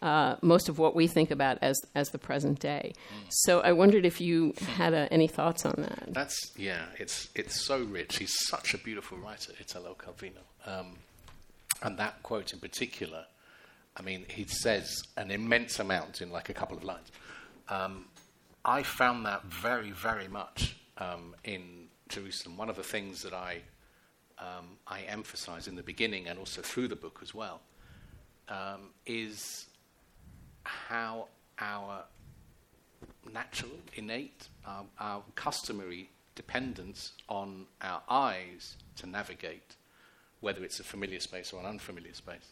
what we think about as the present day. So I wondered if you had any thoughts on that. It's so rich. He's such a beautiful writer, Italo Calvino. And that quote in particular, I mean, he says an immense amount in like a couple of lines. I found that very, very much in Jerusalem. One of the things that I emphasize in the beginning and also through the book as well is how our natural, innate, our customary dependence on our eyes to navigate, whether it's a familiar space or an unfamiliar space,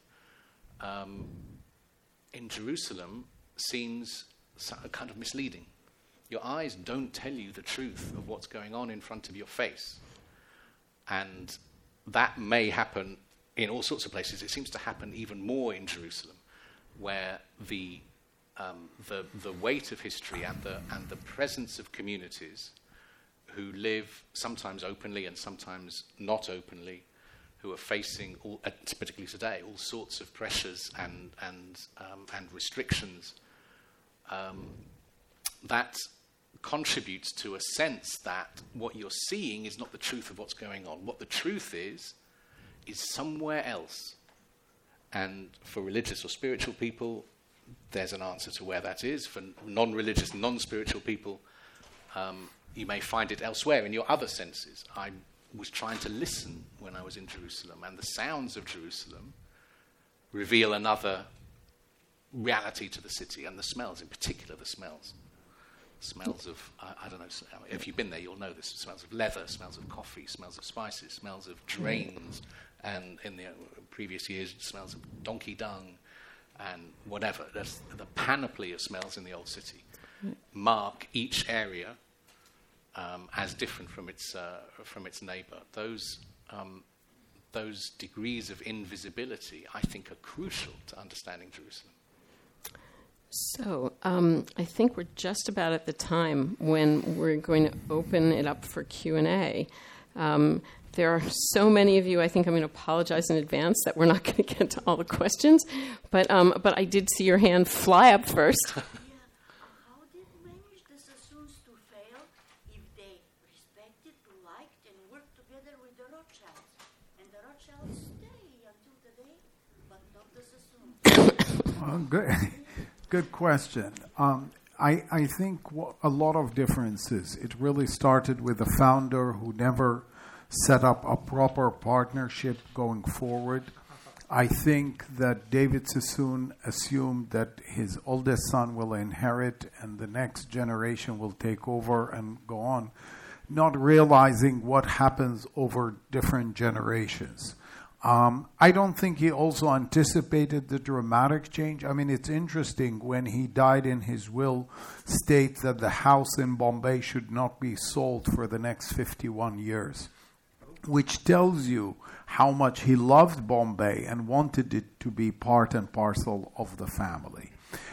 in Jerusalem seems kind of misleading. Your eyes don't tell you the truth of what's going on in front of your face. And that may happen in all sorts of places. It seems to happen even more in Jerusalem, where the weight of history and the presence of communities who live sometimes openly and sometimes not openly, who are facing, particularly today, all sorts of pressures and restrictions, that contributes to a sense that what you're seeing is not the truth of what's going on. What the truth is somewhere else. And for religious or spiritual people, there's an answer to where that is. For non-religious, non-spiritual people, you may find it elsewhere in your other senses. I was trying to listen when I was in Jerusalem, and the sounds of Jerusalem reveal another reality to the city, and the smells, in particular the smells. Smells of, I don't know, if you've been there, you'll know this. Smells of leather, smells of coffee, smells of spices, smells of drains, and in the previous years, smells of donkey dung, and whatever. There's the panoply of smells in the old city mark each area as different from its neighbour. Those degrees of invisibility, I think, are crucial to understanding Jerusalem. So I think we're just about at the time when we're going to open it up for Q&A. There are so many of you, I think I'm going to apologize in advance that we're not going to get to all the questions, but I did see your hand fly up first. How the Sassoons to fail if they respected, liked, and worked together with the Rothschilds. And the Rothschilds stay until today, but not the Sassoons. Good question. I think a lot of differences. It really started with the founder who never set up a proper partnership going forward. I think that David Sassoon assumed that his oldest son will inherit and the next generation will take over and go on, not realizing what happens over different generations. I don't think he also anticipated the dramatic change. I mean, it's interesting when he died in his will, states that the house in Bombay should not be sold for the next 51 years, which tells you how much he loved Bombay and wanted it to be part and parcel of the family.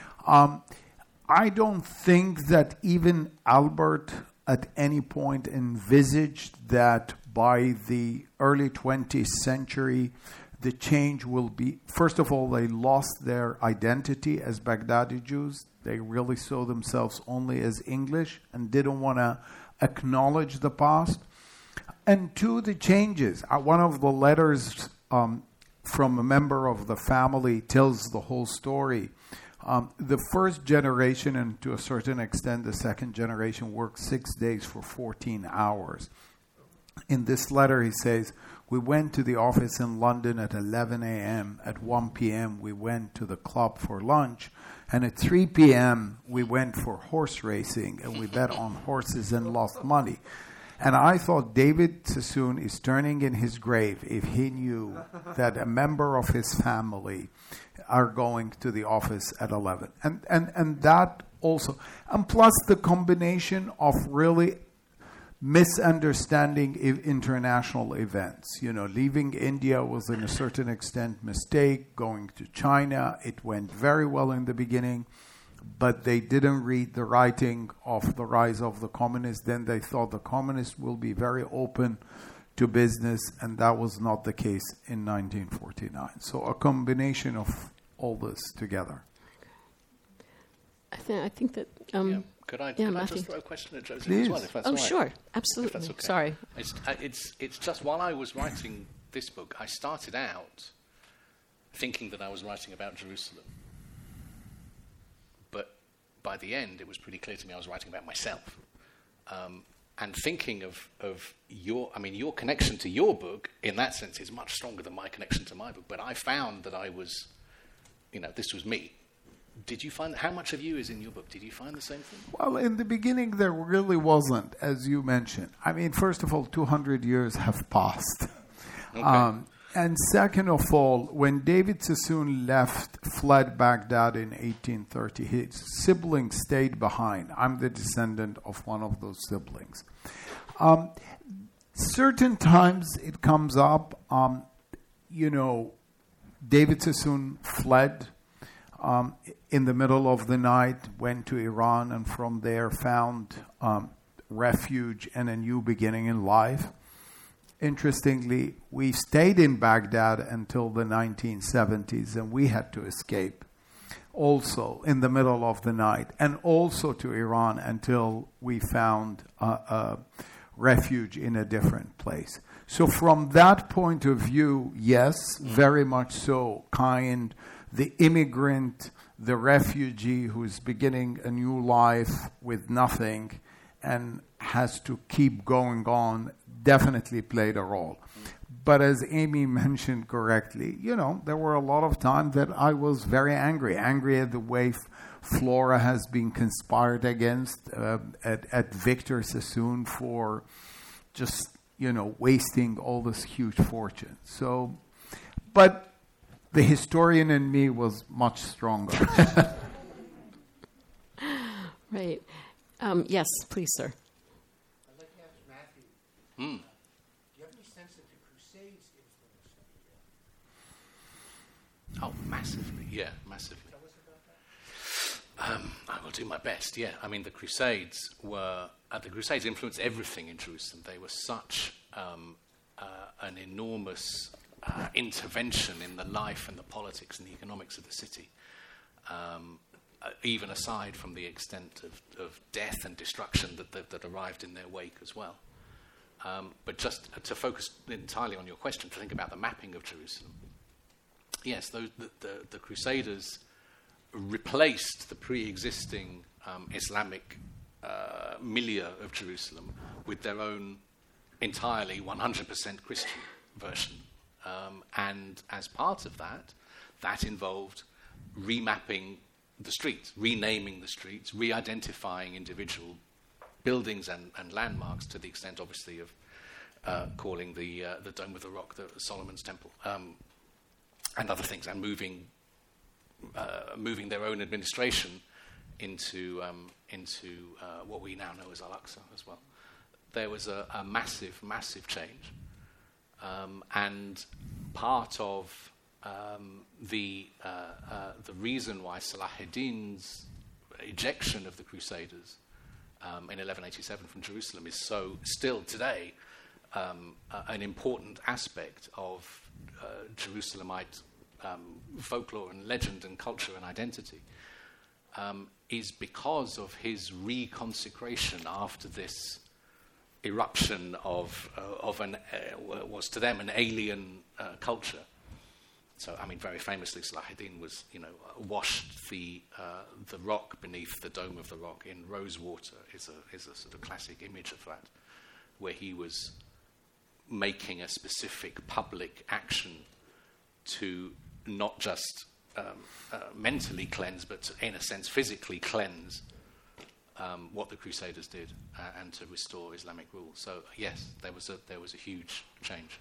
I don't think that even Albert at any point envisaged that by the early 20th century, the change will be, first of all, they lost their identity as Baghdadi Jews. They really saw themselves only as English and didn't want to acknowledge the past. And two, the changes. One of the letters from a member of the family tells the whole story. The first generation, and to a certain extent the second generation, worked 6 days for 14 hours. In this letter, he says, we went to the office in London at 11 a.m. At 1 p.m., we went to the club for lunch. And at 3 p.m., we went for horse racing, and we bet on horses and lost money. And I thought David Sassoon is turning in his grave if he knew that a member of his family are going to the office at 11. And that also, and plus the combination of really misunderstanding international events. You know, leaving India was in a certain extent mistake. Going to China, it went very well in the beginning, but they didn't read the writing of the rise of the communists. Then they thought the communists will be very open to business, and that was not the case in 1949. So a combination of all this together. I think that... Could I just throw a question at Josie Please. as well, if that's Oh, all right? sure. Absolutely. If that's okay. Sorry. It's just while I was writing this book, I started out thinking that I was writing about Jerusalem. But by the end, it was pretty clear to me I was writing about myself. And thinking of your connection to your book, in that sense, is much stronger than my connection to my book. But I found that I was, this was me. Did you find, how much of you is in your book? Did you find the same thing? Well, in the beginning, there really wasn't, as you mentioned. I mean, first of all, 200 years have passed. Okay. And second of all, when David Sassoon fled Baghdad in 1830, his siblings stayed behind. I'm the descendant of one of those siblings. Certain times it comes up, David Sassoon fled in the middle of the night, went to Iran, and from there found refuge and a new beginning in life. Interestingly, we stayed in Baghdad until the 1970s, and we had to escape also in the middle of the night, and also to Iran until we found refuge in a different place. So from that point of view, yes, very much so, the immigrant, the refugee who's beginning a new life with nothing and has to keep going on, definitely played a role. But as Amy mentioned correctly, there were a lot of times that I was very angry at the way Flora has been conspired against, at Victor Sassoon for just, wasting all this huge fortune. So, but the historian in me was much stronger. Right. Yes, please, sir. I'd like to ask Matthew, do you have any sense that the Crusades influenced the Oh, massively. Yeah, massively. Tell us about that. I will do my best, yeah. I mean, the Crusades influenced everything in Jerusalem. They were such an enormous intervention in the life and the politics and the economics of the city. even aside from the extent of death and destruction that arrived in their wake as well. But just to focus entirely on your question, to think about the mapping of Jerusalem. Yes, the Crusaders replaced the pre-existing Islamic milieu of Jerusalem with their own entirely 100% Christian version. And as part of that, that involved remapping the streets, renaming the streets, re-identifying individual buildings and landmarks, to the extent, obviously, of calling the Dome of the Rock the Solomon's Temple, and other things, and moving their own administration into what we now know as Al-Aqsa as well. There was a massive, massive change, and part of the reason why Salahuddin's ejection of the Crusaders in 1187 from Jerusalem is so still today an important aspect of Jerusalemite folklore and legend and culture and identity, is because of his reconsecration after this eruption of an was to them an alien culture. So, I mean, very famously, Salahuddin was, washed the rock beneath the Dome of the Rock in rose water. Is a sort of classic image of that, where he was making a specific public action to not just mentally cleanse, but to, in a sense, physically cleanse what the Crusaders did and to restore Islamic rule. So, yes, there was a huge change.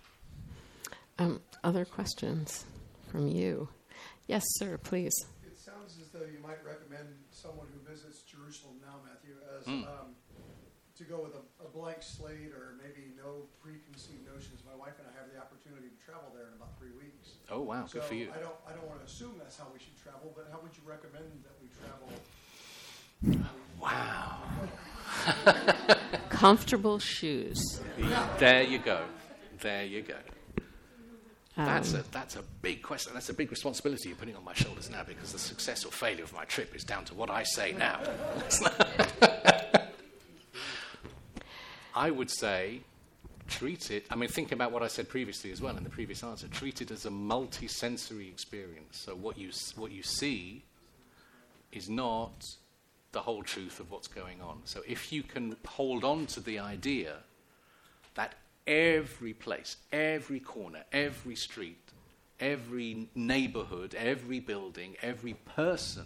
Other questions from you? Yes, sir, please. It sounds as though you might recommend someone who visits Jerusalem now, Matthew, as to go with a blank slate or maybe no preconceived notions. My wife and I have the opportunity to travel there in about 3 weeks. Oh, wow, so good for you. I don't want to assume that's how we should travel, but how would you recommend that we travel? Wow. Comfortable shoes. There you go. That's a big question. That's a big responsibility you're putting on my shoulders now, because the success or failure of my trip is down to what I say now. I would say treat it, think about what I said previously as well in the previous answer, treat it as a multi-sensory experience. So what you see is not the whole truth of what's going on. So if you can hold on to the idea that every place, every corner, every street, every neighborhood, every building, every person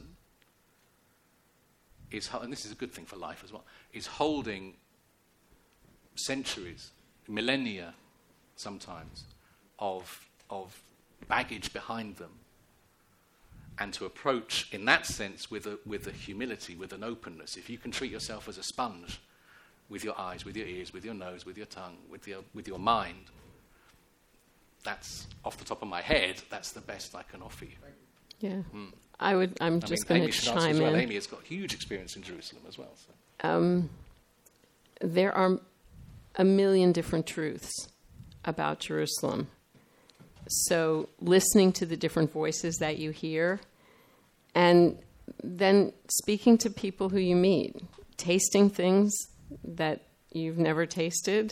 is, and this is a good thing for life as well, is holding centuries, millennia sometimes, of baggage behind them, and to approach in that sense with a humility, with an openness. If you can treat yourself as a sponge, with your eyes, with your ears, with your nose, with your tongue, with your mind, that's, off the top of my head, that's the best I can offer you. Yeah. I'm just going to chime in. Amy has got huge experience in Jerusalem as well. So. There are a million different truths about Jerusalem. So listening to the different voices that you hear, and then speaking to people who you meet, tasting things that you've never tasted,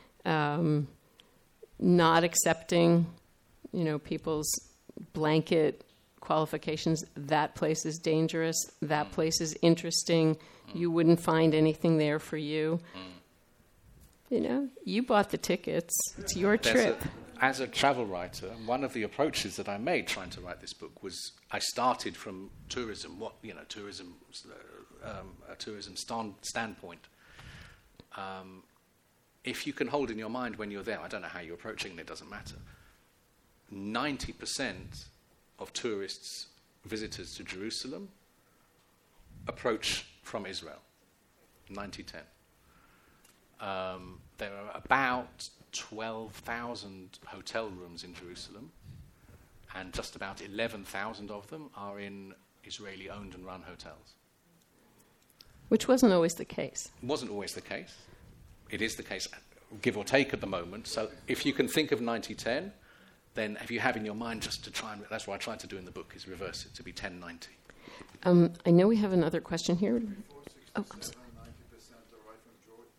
not accepting, people's blanket qualifications. That place is dangerous. That place is interesting. You wouldn't find anything there for you. You bought the tickets. It's your trip. As a travel writer, one of the approaches that I made trying to write this book was I started from tourism. A tourism standpoint. If you can hold in your mind when you're there, I don't know how you're approaching it, it doesn't matter. 90% of tourists, visitors to Jerusalem, approach from Israel. 90-10. There are about 12,000 hotel rooms in Jerusalem, and just about 11,000 of them are in Israeli-owned and run hotels. Which wasn't always the case. It wasn't always the case. It is the case, give or take at the moment. So if you can think of 90-10, then if you have in your mind just to try and, that's what I tried to do in the book, is reverse it to be 10-90. I know we have another question here. Oh, I'm sorry. 90% arrive from Jordan.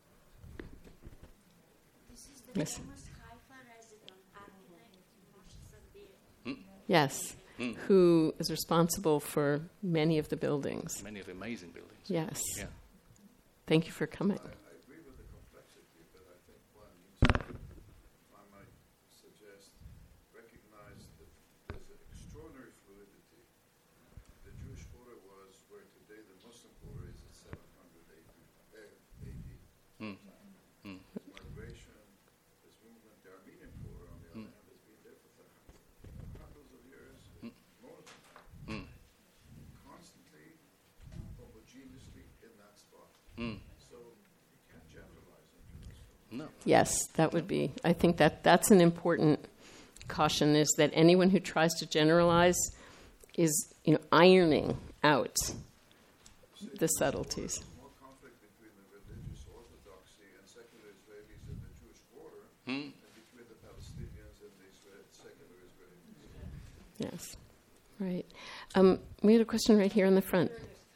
This is the Yes. famous Haifa resident architect Moshe Sabir. Yes. Who is responsible for many of the buildings. Many of the amazing buildings. Yes. Yeah. Thank you for coming. I agree with the complexity, but I think one needs to, if I might suggest, recognize that there's an extraordinary fluidity. The Jewish quarter was where today the Muslim quarter is at 700 AD. There's migration, there's movement. The Armenian quarter, on the other hand, has been there for hundreds of years, more than that. Constantly, homogeneously in that spot. So you can't generalize into this. No. Yes, that would be. I think that's an important caution: is that anyone who tries to generalize is, ironing out the subtleties. More conflict between the religious orthodoxy and secular Israelis in the Jewish quarter than between the Palestinians and the secular Israelis. Yes, right. We had a question right here in the front.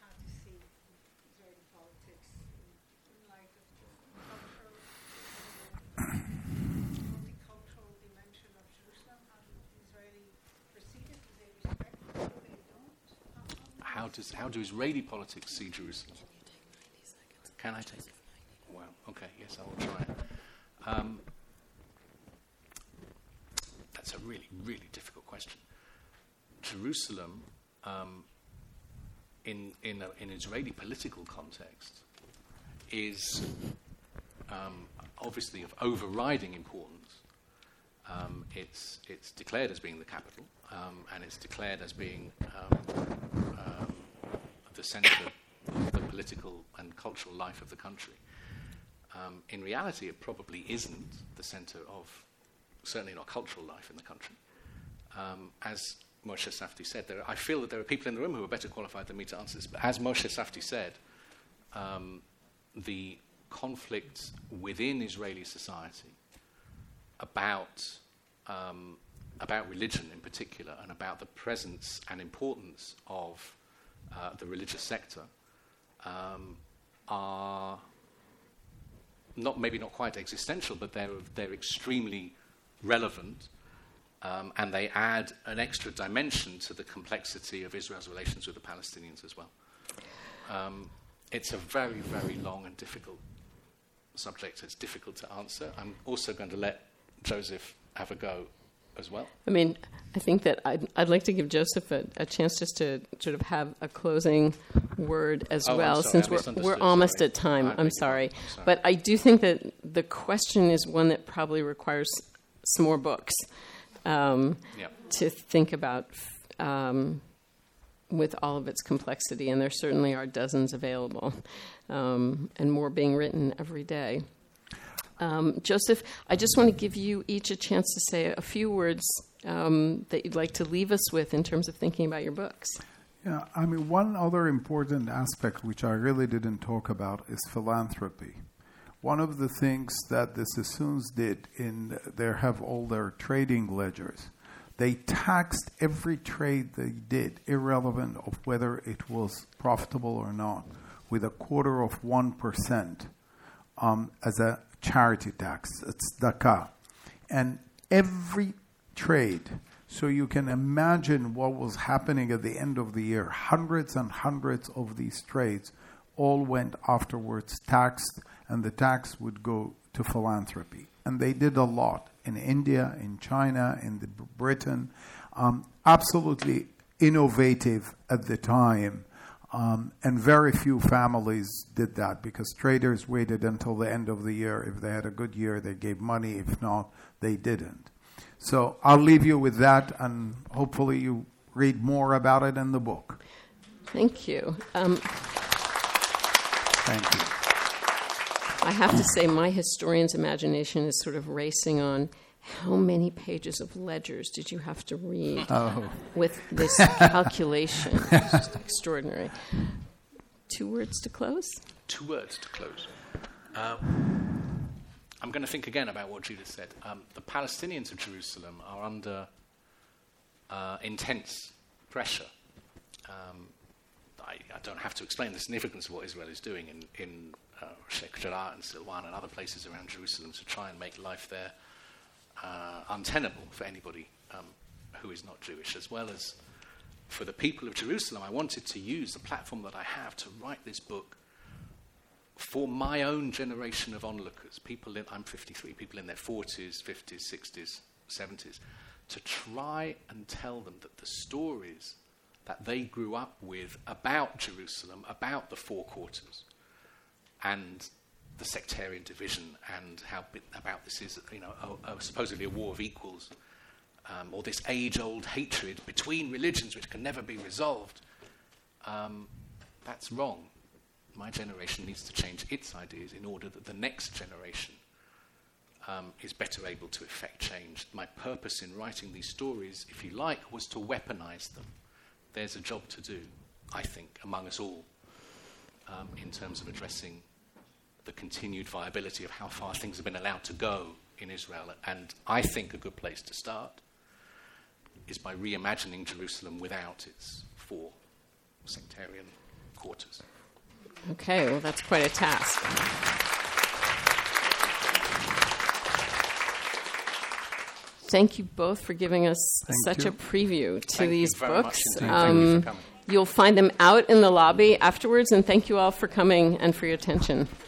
Multicultural dimension of Jerusalem, how Israeli perceive it, do they respect it, do they don't? How do Israeli politics see Jerusalem? Can I take it? Wow. Okay. Yes, I will try it. That's a really, really difficult question. Jerusalem, in an Israeli political context, is obviously of overriding importance. It's declared as being the capital, and it's declared as being the centre of the political and cultural life of the country. In reality, it probably isn't the centre of, certainly not cultural life in the country. As Moshe Safdie said, I feel that there are people in the room who are better qualified than me to answer this, but as Moshe Safdie said, the conflict within Israeli society about religion in particular, and about the presence and importance of the religious sector, are maybe not quite existential, but they're extremely relevant, and they add an extra dimension to the complexity of Israel's relations with the Palestinians as well. It's a very, very long and difficult subject. It's difficult to answer. I'm also going to let Joseph have a go as well. I mean, I think that I'd like to give Joseph a chance just to sort of have a closing word as well, since we're almost at time. I'm sorry. But I do think that the question is one that probably requires some more books to think about with all of its complexity, and there certainly are dozens available, and more being written every day. Joseph, I just want to give you each a chance to say a few words that you'd like to leave us with in terms of thinking about your books. Yeah, I mean, one other important aspect which I really didn't talk about is philanthropy. One of the things that the Sassoons did they have all their trading ledgers. They taxed every trade they did, irrelevant of whether it was profitable or not, with 0.25% as a charity tax. It's tzedakah. And every trade, so you can imagine what was happening at the end of the year. Hundreds and hundreds of these trades all went afterwards taxed, and the tax would go to philanthropy. And they did a lot in India, in China, in Britain. Absolutely innovative at the time. And very few families did that because traders waited until the end of the year. If they had a good year, they gave money. If not, they didn't. So I'll leave you with that, and hopefully you read more about it in the book. Thank you. Thank you. I have to say my historian's imagination is sort of racing on how many pages of ledgers did you have to read with this calculation? It's just extraordinary. 2 words to close? 2 words to close. I'm going to think again about what Judith said. The Palestinians of Jerusalem are under intense pressure I don't have to explain the significance of what Israel is doing in Sheikh Jarrah and Silwan and other places around Jerusalem to try and make life there untenable for anybody who is not Jewish, as well as for the people of Jerusalem. I wanted to use the platform that I have to write this book for my own generation of onlookers, I'm 53, people in their 40s, 50s, 60s, 70s, to try and tell them that the stories that they grew up with about Jerusalem, about the four quarters, and the sectarian division, and how about this is, supposedly a war of equals, or this age-old hatred between religions which can never be resolved. That's wrong. My generation needs to change its ideas in order that the next generation is better able to effect change. My purpose in writing these stories, if you like, was to weaponize them. There's a job to do, I think, among us all, in terms of addressing the continued viability of how far things have been allowed to go in Israel. And I think a good place to start is by reimagining Jerusalem without its four sectarian quarters. Okay, well, that's quite a task. Thank you both for giving us such a preview to these books. Thank you for coming. You'll find them out in the lobby afterwards, and thank you all for coming and for your attention.